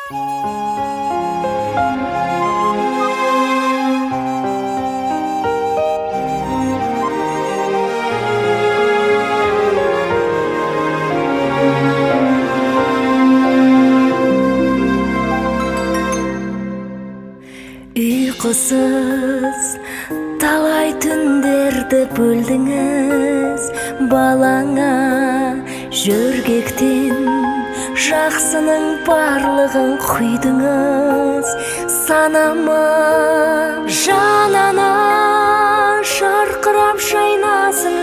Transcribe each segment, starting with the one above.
Uykusuz talay түндерді бөлдіңіз, балаңа жөргектен жақсының барлығын құйдыңыз. Санама жанана шарқырап шайнасын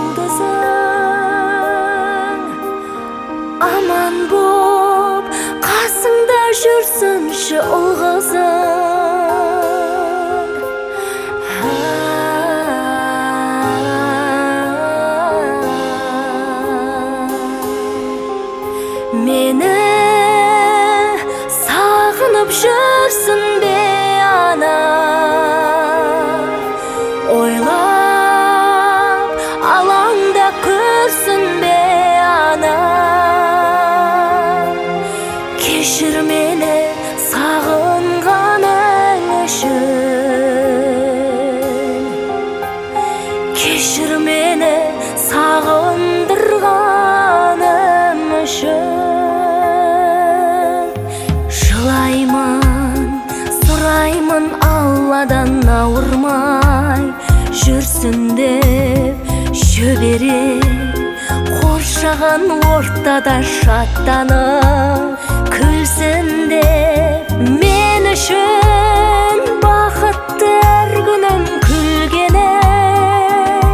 жұлдызың, аман боп қасыңда жүрсінші ұл қызың. Meni sağınıp жүрсін бе ана, ойлап алаңда көрсін бе ана. Кешір мені сағынғаның үшін, кешір мені сағындырғаным үшін. Сұраймын Алладан ауырмай жүрсін деп жібере, қоршаған ортада шаттанып күлсін деп. Мен үшін бақытты әр күнім күлгенің,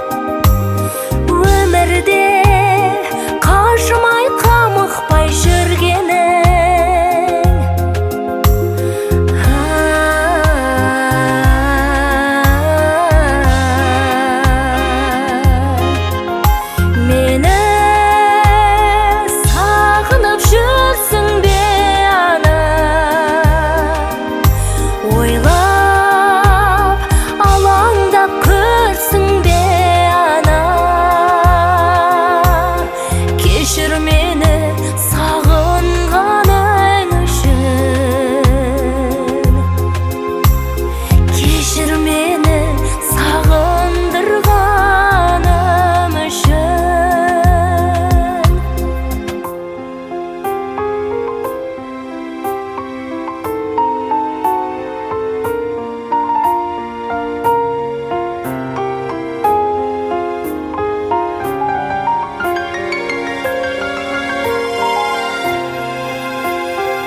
өмірде қажымай қамықпай жүргенің.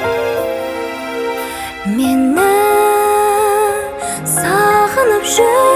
Meni sağınıp